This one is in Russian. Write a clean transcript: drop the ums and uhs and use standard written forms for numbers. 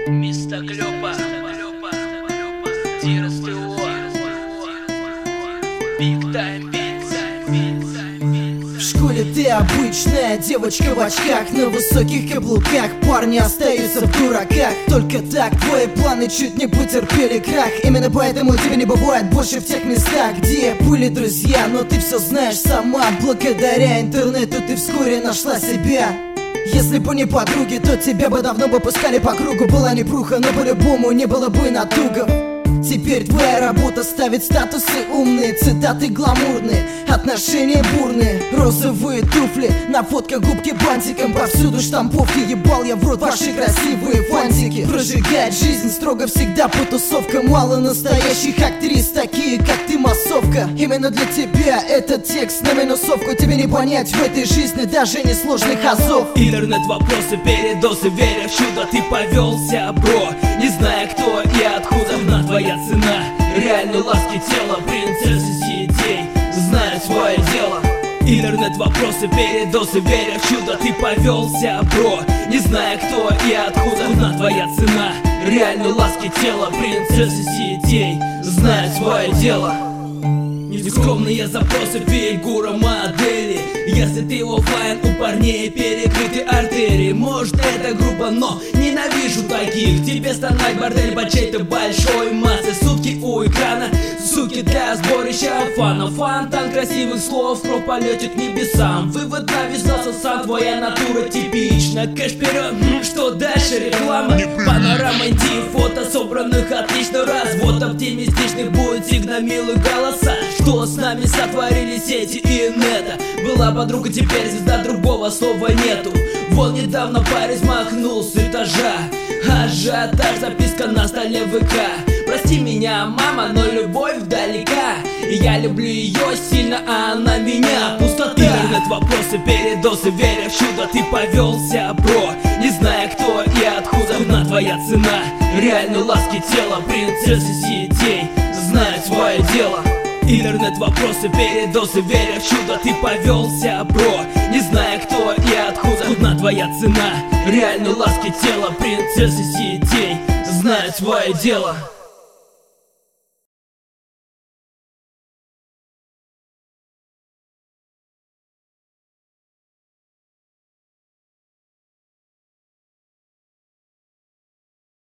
Мистер Клёпа, ТСТО, Big Time Beats. В школе ты обычная девочка в очках, на высоких каблуках. Парни остаются в дураках. Только так твои планы чуть не потерпели крах. Именно поэтому тебя не бывает больше в тех местах, где были друзья, но ты все знаешь сама. Благодаря интернету ты вскоре нашла себя. Если бы не подруги, то тебя бы давно бы пускали по кругу. Была непруха, но по-любому не было бы натугов. Теперь твоя работа ставит статусы умные, цитаты гламурные, отношения бурные, розовые туфли, на фотках губки бантиком, повсюду штамповки. Ебал я в рот ваши красивые фантики. Прожигает жизнь строго всегда по тусовкам. Мало настоящих актрис, такие как ты, массовка. Именно для тебя этот текст на минусовку. Тебе не понять в этой жизни даже несложных азов. Интернет-вопросы, передозы, веря в чудо. Ты повелся, бро, не зная кто и откуда. На твоя цена реальной ласки тела, принцессы сетей знают свое дело. Интернет-вопросы, передозы, веря в чудо. Ты повелся, бро, не зная кто и откуда. На твоя цена реальной ласки тела, принцессы сетей знают свое дело. Нескромные запросы, фигура модели. Если ты оффлайн, у парней перекрыты артерии. Может это грубо, но ненавижу таких. Тебе стонать бордель по чьей-то большой массе. Сутки у экрана, суки для сборища фанов. Фонтан красивых слов, кровь полетит к небесам. Вывод навязался сам, твоя натура типична. Кэш вперед, что дальше реклама? Панорама инди, фото собранных отлично. Развод оптимистичных будет, сигнамилы голоса. Что с нами сотворили сети и инета? Была подруга, теперь звезда, другого слова нету. Вон недавно парень смахнул с этажа. Ажиотаж, записка на столе ВК. Прости меня, мама, но любовь вдалека. Я люблю ее сильно, а она меня. Пустота. Интернет-вопросы, передозы, веря в чудо. Ты повелся, бро, не зная кто и откуда. На твоя цена реальной ласки тела, принцессы сетей знают свое дело. Интернет-вопросы, передозы, веря в чудо. Ты повелся, бро, не зная кто и откуда. Одна твоя цена реальной ласки тела, принцессы сетей знают свое дело.